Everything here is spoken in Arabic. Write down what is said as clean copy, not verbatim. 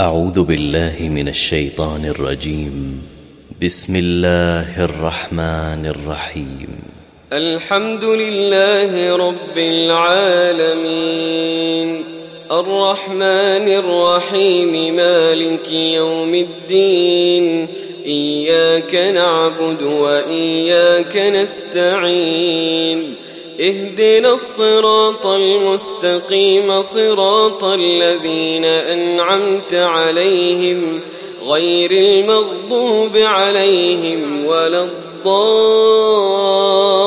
أعوذ بالله من الشيطان الرجيم. بسم الله الرحمن الرحيم. الحمد لله رب العالمين، الرحمن الرحيم، مالك يوم الدين. إياك نعبد وإياك نستعين، اهدنا الصراط المستقيم، صراط الذين أنعمت عليهم غير المغضوب عليهم ولا الضالين.